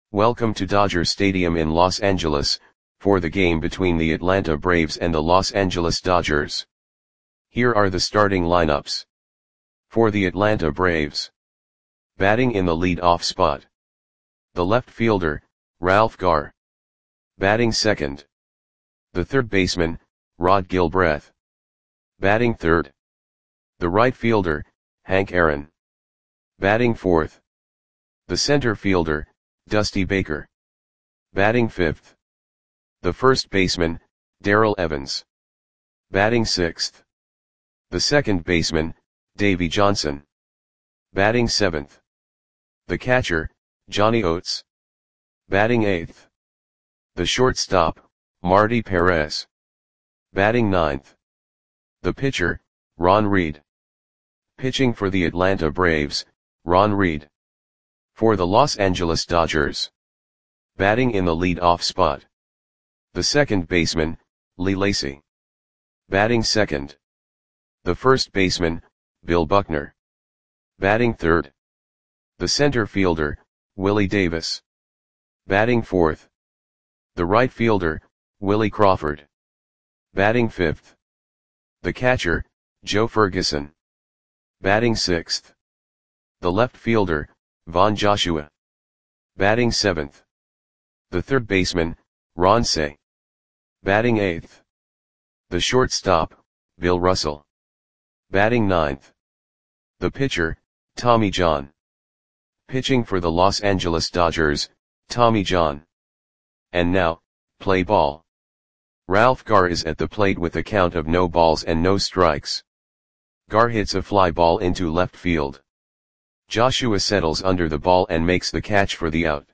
Welcome to Dodger Stadium in Los Angeles, for the game between the Atlanta Braves and the Los Angeles Dodgers. Here are the starting lineups. For the Atlanta Braves. Batting in the lead-off spot. The left fielder, Ralph Garr. Batting second. The third baseman, Rod Gilbreth. Batting third. The right fielder, Hank Aaron. Batting fourth. The center fielder, Dusty Baker. Batting fifth. The first baseman, Darrell Evans. Batting sixth. The second baseman, Davey Johnson. Batting seventh. The catcher, Johnny Oates. Batting eighth. The shortstop, Marty Perez. Batting ninth. The pitcher, Ron Reed. Pitching for the Atlanta Braves, Ron Reed. For the Los Angeles Dodgers. Batting in the lead-off spot. The second baseman, Lee Lacy. Batting second. The first baseman, Bill Buckner. Batting third. The center fielder, Willie Davis. Batting fourth. The right fielder, Willie Crawford. Batting fifth. The catcher, Joe Ferguson. Batting sixth. The left fielder, Von Joshua. Batting seventh. The third baseman, Ron Cey. Batting eighth. The shortstop, Bill Russell. Batting ninth. The pitcher, Tommy John. Pitching for the Los Angeles Dodgers, Tommy John. And now, play ball. Ralph Garr is at the plate with a count of no balls and no strikes. Garr hits a fly ball into left field. Joshua settles under the ball and makes the catch for the out.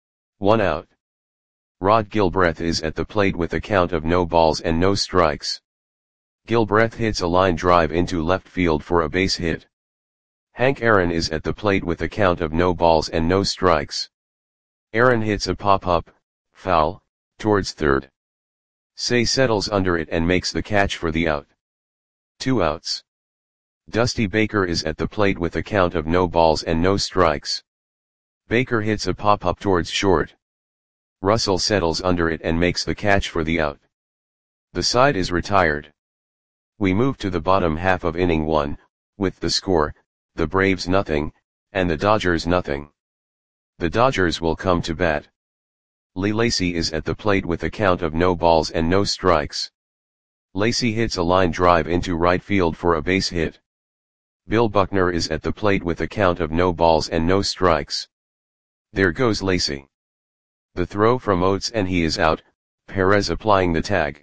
1 out. Rod Gilbreth is at the plate with a count of no balls and no strikes. Gilbreth hits a line drive into left field for a base hit. Hank Aaron is at the plate with a count of no balls and no strikes. Aaron hits a pop-up, foul, towards third. Cey settles under it and makes the catch for the out. 2 outs. Dusty Baker is at the plate with a count of no balls and no strikes. Baker hits a pop-up towards short. Russell settles under it and makes the catch for the out. The side is retired. We move to the bottom half of inning 1, with the score, the Braves nothing, and the Dodgers nothing. The Dodgers will come to bat. Lee Lacy is at the plate with a count of no balls and no strikes. Lacy hits a line drive into right field for a base hit. Bill Buckner is at the plate with a count of no balls and no strikes. There goes Lacy. The throw from Oates and he is out, Perez applying the tag.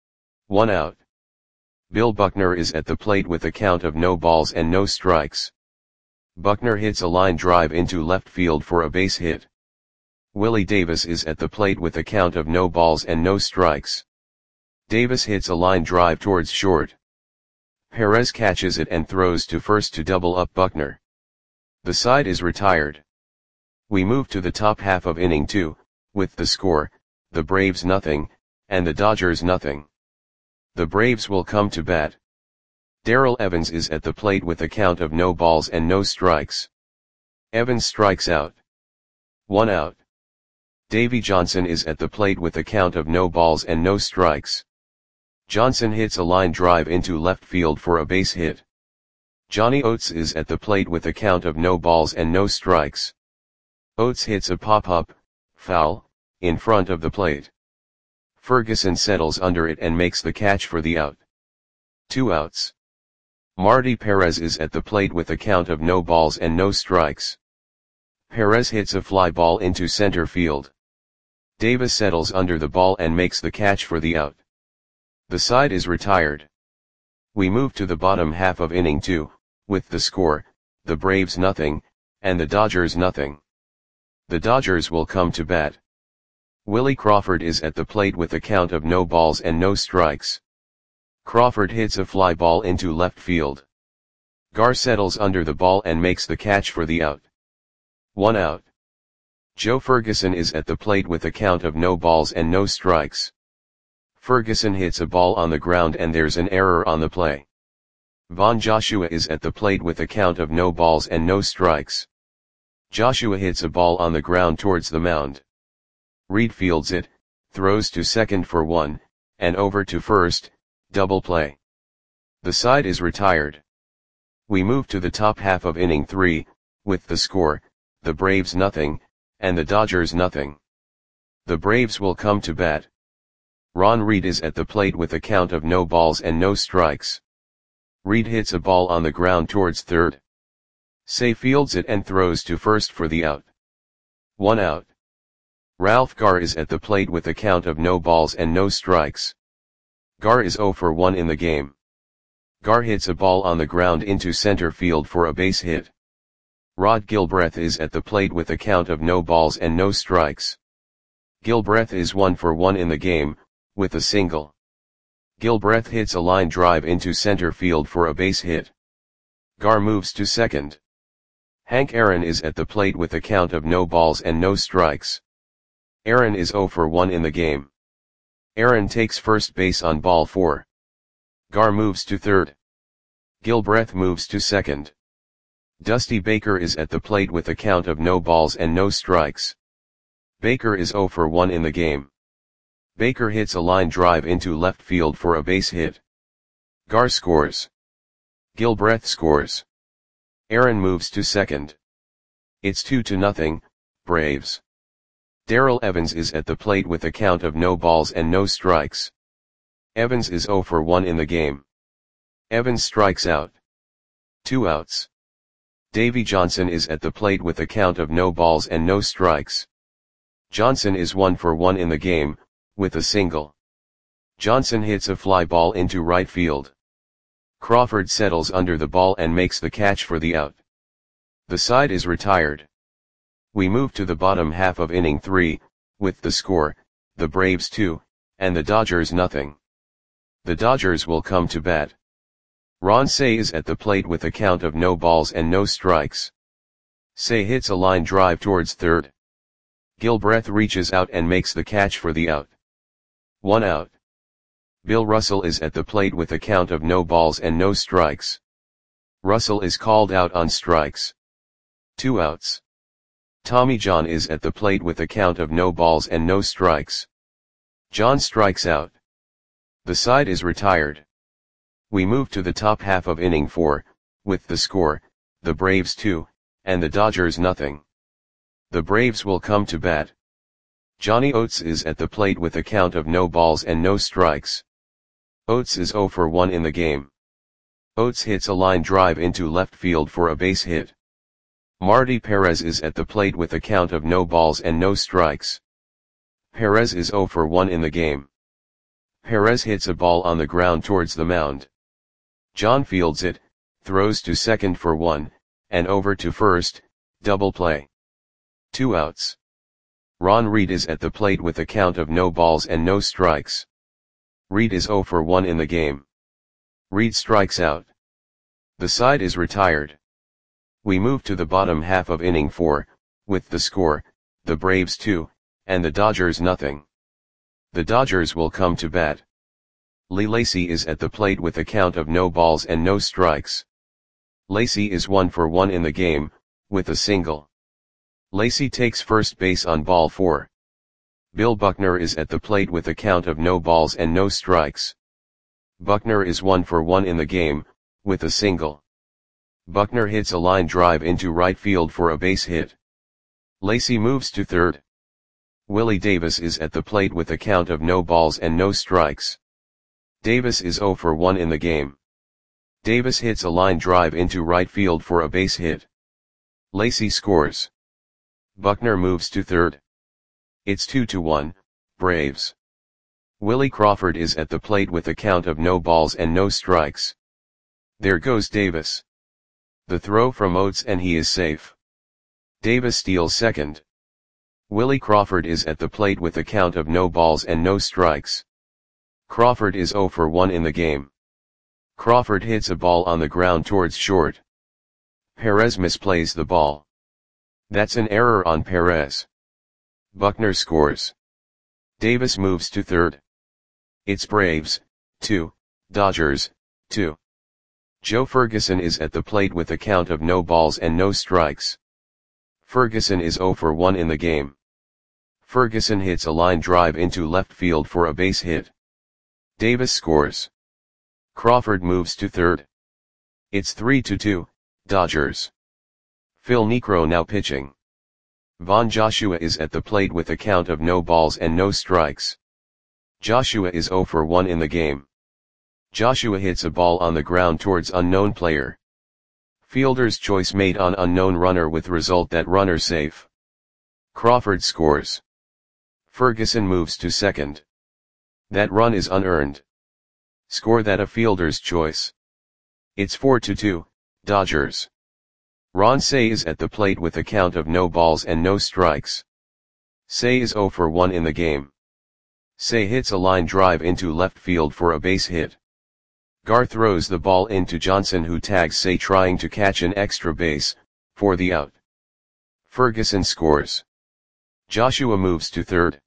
1 out. Bill Buckner is at the plate with a count of no balls and no strikes. Buckner hits a line drive into left field for a base hit. Willie Davis is at the plate with a count of no balls and no strikes. Davis hits a line drive towards short. Perez catches it and throws to first to double up Buckner. The side is retired. We move to the top half of inning 2, with the score, the Braves nothing, and the Dodgers nothing. The Braves will come to bat. Darrell Evans is at the plate with a count of no balls and no strikes. Evans strikes out. 1 out. Davey Johnson is at the plate with a count of no balls and no strikes. Johnson hits a line drive into left field for a base hit. Johnny Oates is at the plate with a count of no balls and no strikes. Oates hits a pop-up, foul, in front of the plate. Ferguson settles under it and makes the catch for the out. 2 outs. Marty Perez is at the plate with a count of no balls and no strikes. Perez hits a fly ball into center field. Davis settles under the ball and makes the catch for the out. The side is retired. We move to the bottom half of inning 2, with the score, the Braves nothing, and the Dodgers nothing. The Dodgers will come to bat. Willie Crawford is at the plate with a count of no balls and no strikes. Crawford hits a fly ball into left field. Garr settles under the ball and makes the catch for the out. 1 out. Joe Ferguson is at the plate with a count of no balls and no strikes. Ferguson hits a ball on the ground and there's an error on the play. Von Joshua is at the plate with a count of no balls and no strikes. Joshua hits a ball on the ground towards the mound. Reed fields it, throws to second for 1, and over to first, double play. The side is retired. We move to the top half of inning 3, with the score, the Braves nothing, and the Dodgers nothing. The Braves will come to bat. Ron Reed is at the plate with a count of no balls and no strikes. Reed hits a ball on the ground towards third. Say fields it and throws to first for the out. 1 out. Ralph Garr is at the plate with a count of no balls and no strikes. Garr is 0 for 1 in the game. Garr hits a ball on the ground into center field for a base hit. Rod Gilbreth is at the plate with a count of no balls and no strikes. Gilbreth is 1 for 1 in the game, with a single. Gilbreth hits a line drive into center field for a base hit. Garr moves to second. Hank Aaron is at the plate with a count of no balls and no strikes. Aaron is 0 for 1 in the game. Aaron takes first base on ball 4. Garr moves to third. Gilbreth moves to second. Dusty Baker is at the plate with a count of no balls and no strikes. Baker is 0 for 1 in the game. Baker hits a line drive into left field for a base hit. Garr scores. Gilbreth scores. Aaron moves to second. It's 2-0, Braves. Darrell Evans is at the plate with a count of no balls and no strikes. Evans is 0 for 1 in the game. Evans strikes out. 2 outs. Davy Johnson is at the plate with a count of no balls and no strikes. Johnson is 1 for 1 in the game, with a single. Johnson hits a fly ball into right field. Crawford settles under the ball and makes the catch for the out. The side is retired. We move to the bottom half of inning 3, with the score, the Braves 2, and the Dodgers nothing. The Dodgers will come to bat. Ron Cey is at the plate with a count of no balls and no strikes. Cey hits a line drive towards third. Gilbreth reaches out and makes the catch for the out. 1 out. Bill Russell is at the plate with a count of no balls and no strikes. Russell is called out on strikes. 2 outs. Tommy John is at the plate with a count of no balls and no strikes. John strikes out. The side is retired. We move to the top half of inning 4, with the score, the Braves 2, and the Dodgers nothing. The Braves will come to bat. Johnny Oates is at the plate with a count of no balls and no strikes. Oates is 0 for 1 in the game. Oates hits a line drive into left field for a base hit. Marty Perez is at the plate with a count of no balls and no strikes. Perez is 0 for 1 in the game. Perez hits a ball on the ground towards the mound. John fields it, throws to second for 1, and over to first, double play. 2 outs. Ron Reed is at the plate with a count of no balls and no strikes. Reed is 0 for 1 in the game. Reed strikes out. The side is retired. We move to the bottom half of inning 4, with the score, the Braves 2, and the Dodgers nothing. The Dodgers will come to bat. Lee Lacy is at the plate with a count of no balls and no strikes. Lacy is 1 for 1 in the game, with a single. Lacy takes first base on ball 4. Bill Buckner is at the plate with a count of no balls and no strikes. Buckner is 1 for 1 in the game, with a single. Buckner hits a line drive into right field for a base hit. Lacy moves to third. Willie Davis is at the plate with a count of no balls and no strikes. Davis is 0 for 1 in the game. Davis hits a line drive into right field for a base hit. Lacy scores. Buckner moves to third. It's 2-1, Braves. Willie Crawford is at the plate with a count of no balls and no strikes. There goes Davis. The throw from Oates and he is safe. Davis steals second. Willie Crawford is at the plate with a count of no balls and no strikes. Crawford is 0 for 1 in the game. Crawford hits a ball on the ground towards short. Perez misplays the ball. That's an error on Perez. Buckner scores. Davis moves to third. It's Braves, 2, Dodgers, 2. Joe Ferguson is at the plate with a count of no balls and no strikes. Ferguson is 0 for 1 in the game. Ferguson hits a line drive into left field for a base hit. Davis scores. Crawford moves to third. It's 3-2, Dodgers. Phil Niekro now pitching. Von Joshua is at the plate with a count of no balls and no strikes. Joshua is 0 for 1 in the game. Joshua hits a ball on the ground towards unknown player. Fielder's choice made on unknown runner with result that runner safe. Crawford scores. Ferguson moves to second. That run is unearned. Score that a fielder's choice. It's 4-2, Dodgers. Ron Cey is at the plate with a count of no balls and no strikes. Cey is 0 for 1 in the game. Cey hits a line drive into left field for a base hit. Gar throws the ball into Johnson, who tags Cey trying to catch an extra base, for the out. Ferguson scores. Joshua moves to third.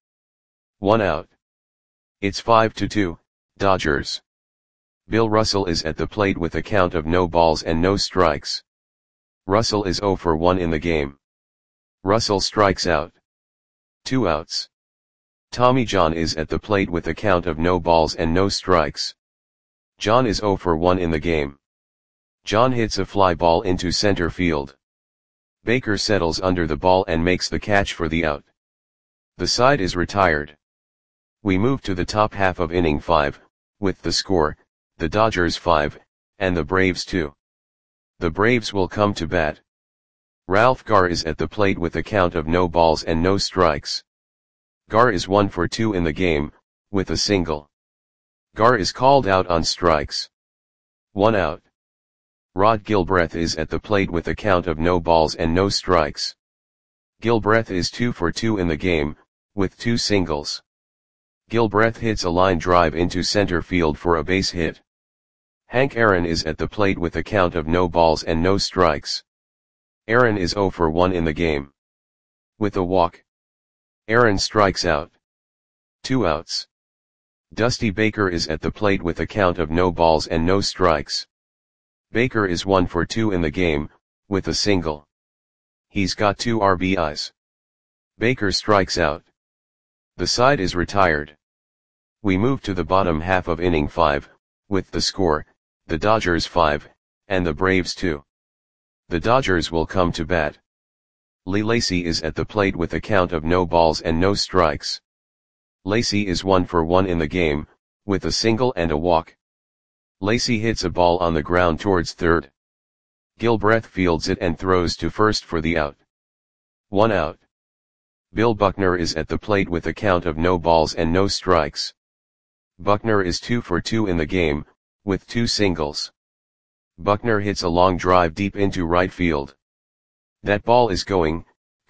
1 out. It's 5-2, Dodgers. Bill Russell is at the plate with a count of no balls and no strikes. Russell is 0 for 1 in the game. Russell strikes out. 2 outs. Tommy John is at the plate with a count of no balls and no strikes. John is 0 for 1 in the game. John hits a fly ball into center field. Baker settles under the ball and makes the catch for the out. The side is retired. We move to the top half of inning 5, with the score, the Dodgers 5, and the Braves 2. The Braves will come to bat. Ralph Gar is at the plate with a count of no balls and no strikes. Gar is 1 for 2 in the game, with a single. Gar is called out on strikes. 1 out. Rod Gilbreth is at the plate with a count of no balls and no strikes. Gilbreth is 2 for 2 in the game, with 2 singles. Gilbreth hits a line drive into center field for a base hit. Hank Aaron is at the plate with a count of no balls and no strikes. Aaron is 0 for 1 in the game. With a walk. Aaron strikes out. 2 outs. Dusty Baker is at the plate with a count of no balls and no strikes. Baker is 1 for 2 in the game, with a single. He's got 2 RBIs. Baker strikes out. The side is retired. We move to the bottom half of inning 5, with the score, the Dodgers 5, and the Braves 2. The Dodgers will come to bat. Lee Lacy is at the plate with a count of no balls and no strikes. Lacy is 1 for 1 in the game, with a single and a walk. Lacy hits a ball on the ground towards third. Gilbreth fields it and throws to first for the out. 1 out. Bill Buckner is at the plate with a count of no balls and no strikes. Buckner is 2 for 2 in the game, with 2 singles. Buckner hits a long drive deep into right field. That ball is gone.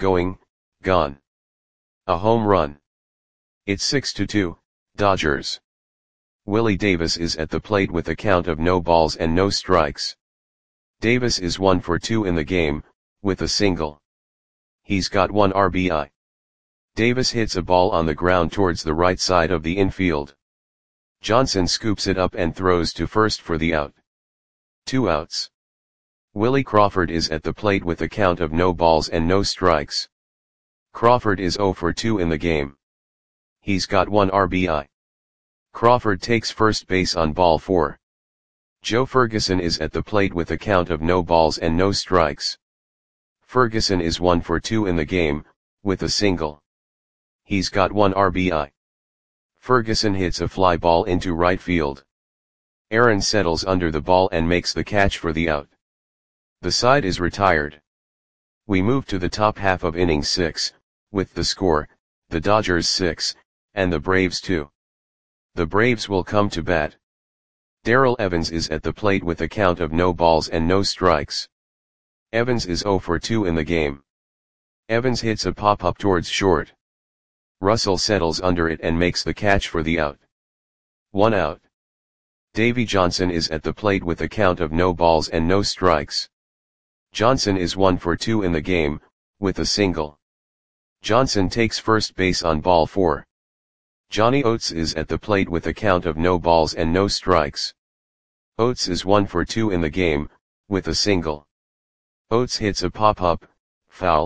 A home run. It's 6-2, Dodgers. Willie Davis is at the plate with a count of no balls and no strikes. Davis is 1 for 2 in the game, with a single. He's got 1 RBI. Davis hits a ball on the ground towards the right side of the infield. Johnson scoops it up and throws to first for the out. 2 outs. Willie Crawford is at the plate with a count of no balls and no strikes. Crawford is 0 for 2 in the game. He's got 1 RBI. Crawford takes first base on ball 4. Joe Ferguson is at the plate with a count of no balls and no strikes. Ferguson is 1 for 2 in the game, with a single. He's got 1 RBI. Ferguson hits a fly ball into right field. Aaron settles under the ball and makes the catch for the out. The side is retired. We move to the top half of inning 6, with the score, the Dodgers 6, and the Braves 2. The Braves will come to bat. Darrell Evans is at the plate with a count of no balls and no strikes. Evans is 0 for 2 in the game. Evans hits a pop-up towards short. Russell settles under it and makes the catch for the out. 1 out. Davy Johnson is at the plate with a count of no balls and no strikes. Johnson is 1 for 2 in the game, with a single. Johnson takes first base on ball 4. Johnny Oates is at the plate with a count of no balls and no strikes. Oates is 1 for 2 in the game, with a single. Oates hits a pop-up, foul,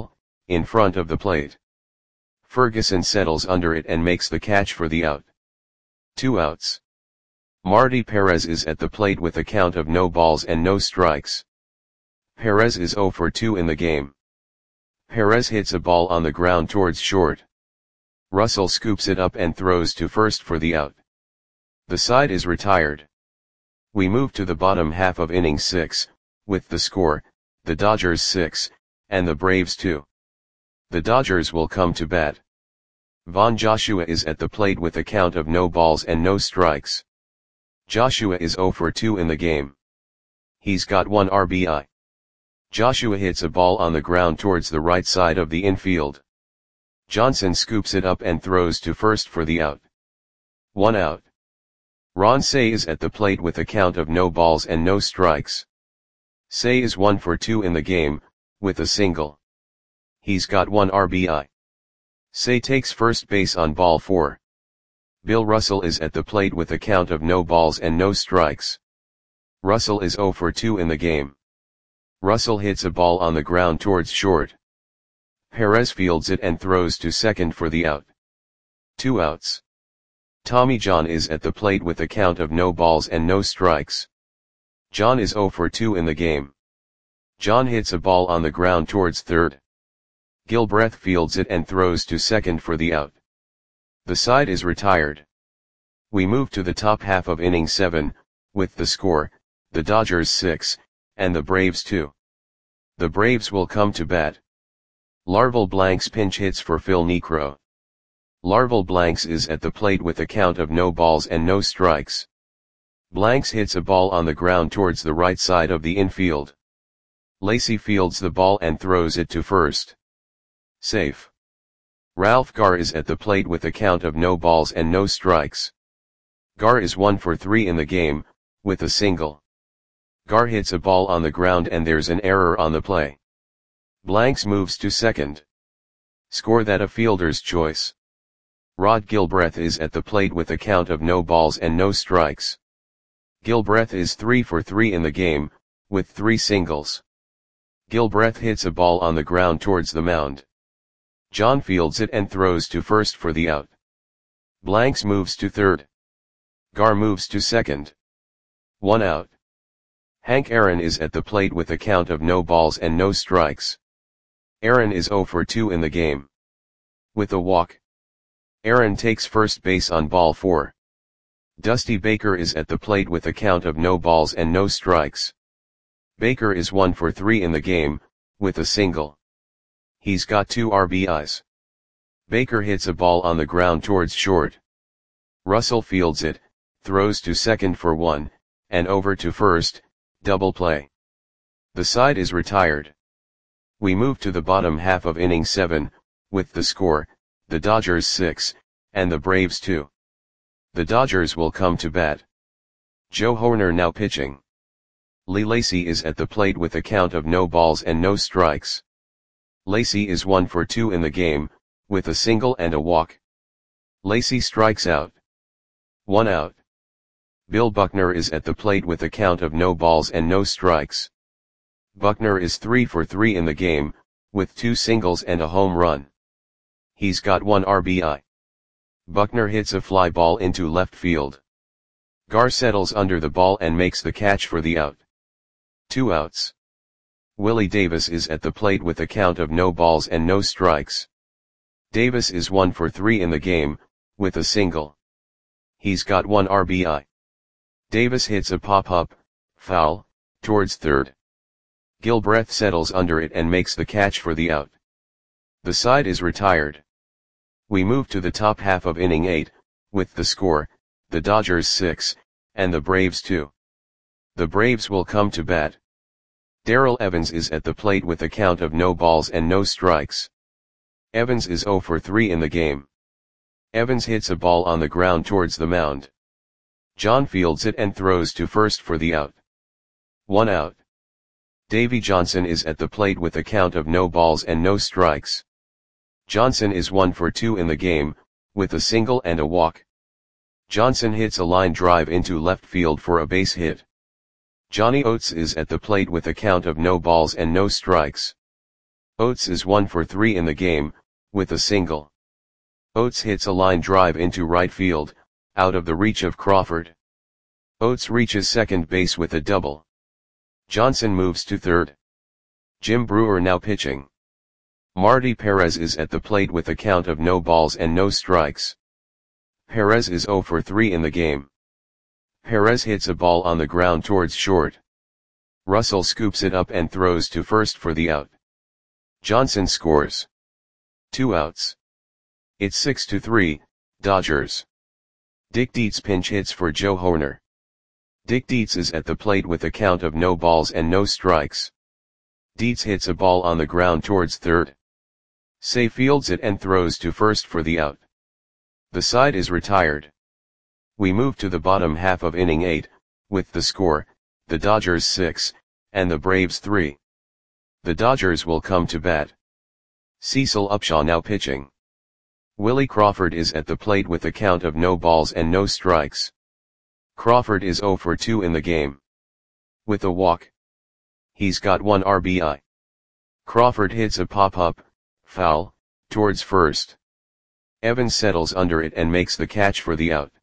in front of the plate. Ferguson settles under it and makes the catch for the out. 2 outs. Marty Perez is at the plate with a count of no balls and no strikes. Perez is 0 for 2 in the game. Perez hits a ball on the ground towards short. Russell scoops it up and throws to first for the out. The side is retired. We move to the bottom half of inning 6, with the score, the Dodgers 6, and the Braves 2. The Dodgers will come to bat. Von Joshua is at the plate with a count of no balls and no strikes. Joshua is 0 for 2 in the game. He's got 1 RBI. Joshua hits a ball on the ground towards the right side of the infield. Johnson scoops it up and throws to first for the out. 1 out. Ron Cey is at the plate with a count of no balls and no strikes. Cey is 1 for 2 in the game, with a single. He's got 1 RBI. Cey takes first base on ball 4. Bill Russell is at the plate with a count of no balls and no strikes. Russell is 0 for 2 in the game. Russell hits a ball on the ground towards short. Perez fields it and throws to second for the out. 2 outs. Tommy John is at the plate with a count of no balls and no strikes. John is 0 for 2 in the game. John hits a ball on the ground towards third. Gilbreth fields it and throws to second for the out. The side is retired. We move to the top half of inning 7, with the score, the Dodgers 6, and the Braves 2. The Braves will come to bat. Larval Blanks pinch hits for Phil Niekro. Larval Blanks is at the plate with a count of no balls and no strikes. Blanks hits a ball on the ground towards the right side of the infield. Lacy fields the ball and throws it to first. Safe. Ralph Garr is at the plate with a count of no balls and no strikes. Garr is 1 for 3 in the game, with a single. Garr hits a ball on the ground and there's an error on the play. Blanks moves to second. Score that a fielder's choice. Rod Gilbreth is at the plate with a count of no balls and no strikes. Gilbreth is 3 for 3 in the game, with 3 singles. Gilbreth hits a ball on the ground towards the mound. John fields it and throws to first for the out. Blanks moves to third. Garr moves to second. 1 out. Hank Aaron is at the plate with a count of no balls and no strikes. Aaron is 0 for 2 in the game. With a walk. Aaron takes first base on ball 4. Dusty Baker is at the plate with a count of no balls and no strikes. Baker is 1 for 3 in the game, with a single. He's got 2 RBIs. Baker hits a ball on the ground towards short. Russell fields it, throws to second for 1, and over to first, double play. The side is retired. We move to the bottom half of inning 7, with the score, the Dodgers 6, and the Braves 2. The Dodgers will come to bat. Joe Hoerner now pitching. Lee Lacy is at the plate with a count of no balls and no strikes. Lacy is 1 for 2 in the game, with a single and a walk. Lacy strikes out. 1 out. Bill Buckner is at the plate with a count of no balls and no strikes. Buckner is 3 for 3 in the game, with 2 singles and a home run. He's got 1 RBI. Buckner hits a fly ball into left field. Garr settles under the ball and makes the catch for the out. 2 outs. Willie Davis is at the plate with a count of no balls and no strikes. Davis is 1 for 3 in the game, with a single. He's got 1 RBI. Davis hits a pop-up, foul, towards third. Gilbreth settles under it and makes the catch for the out. The side is retired. We move to the top half of inning 8, with the score, the Dodgers 6, and the Braves 2. The Braves will come to bat. Darrell Evans is at the plate with a count of no balls and no strikes. Evans is 0 for 3 in the game. Evans hits a ball on the ground towards the mound. John fields it and throws to first for the out. 1 out. Davy Johnson is at the plate with a count of no balls and no strikes. Johnson is 1 for 2 in the game, with a single and a walk. Johnson hits a line drive into left field for a base hit. Johnny Oates is at the plate with a count of no balls and no strikes. Oates is 1 for 3 in the game, with a single. Oates hits a line drive into right field, out of the reach of Crawford. Oates reaches second base with a double. Johnson moves to third. Jim Brewer now pitching. Marty Perez is at the plate with a count of no balls and no strikes. Perez is 0 for 3 in the game. Perez hits a ball on the ground towards short. Russell scoops it up and throws to first for the out. Johnson scores. 2 outs. It's 6-3, Dodgers. Dick Dietz pinch hits for Joe Hoerner. Dick Dietz is at the plate with a count of no balls and no strikes. Dietz hits a ball on the ground towards third. Say fields it and throws to first for the out. The side is retired. We move to the bottom half of inning 8, with the score, the Dodgers 6, and the Braves 3. The Dodgers will come to bat. Cecil Upshaw now pitching. Willie Crawford is at the plate with a count of no balls and no strikes. Crawford is 0 for 2 in the game. With a walk. He's got 1 RBI. Crawford hits a pop-up, foul, towards first. Evans settles under it and makes the catch for the out.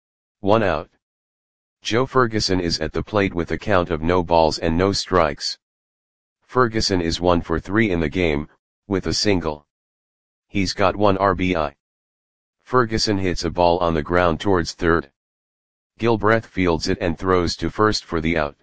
1 out. Joe Ferguson is at the plate with a count of no balls and no strikes. Ferguson is 1 for 3 in the game, with a single. He's got 1 RBI. Ferguson hits a ball on the ground towards third. Gilbreth fields it and throws to first for the out.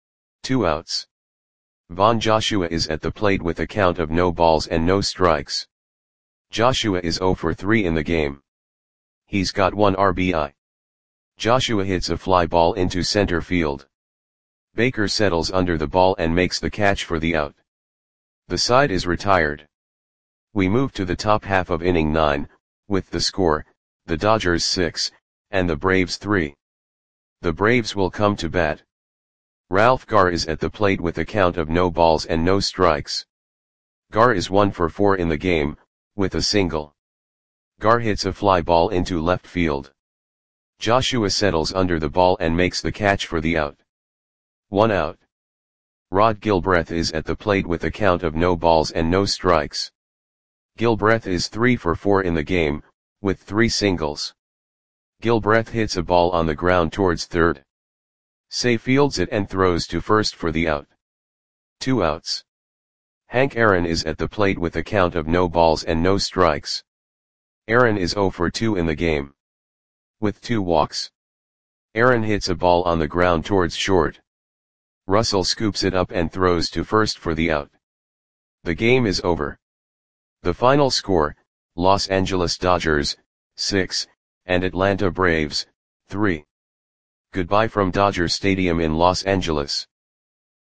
2 outs. Von Joshua is at the plate with a count of no balls and no strikes. Joshua is 0 for 3 in the game. He's got 1 RBI. Joshua hits a fly ball into center field. Baker settles under the ball and makes the catch for the out. The side is retired. We move to the top half of inning 9, with the score, the Dodgers 6, and the Braves 3. The Braves will come to bat. Ralph Garr is at the plate with a count of no balls and no strikes. Garr is 1 for 4 in the game, with a single. Garr hits a fly ball into left field. Joshua settles under the ball and makes the catch for the out. 1 out. Rod Gilbreth is at the plate with a count of no balls and no strikes. Gilbreth is 3 for 4 in the game, with 3 singles. Gilbreth hits a ball on the ground towards third. Say fields it and throws to first for the out. 2 outs. Hank Aaron is at the plate with a count of no balls and no strikes. Aaron is 0 for 2 in the game. With 2 walks. Aaron hits a ball on the ground towards short. Russell scoops it up and throws to first for the out. The game is over. The final score, Los Angeles Dodgers, 6, and Atlanta Braves, 3. Goodbye from Dodger Stadium in Los Angeles.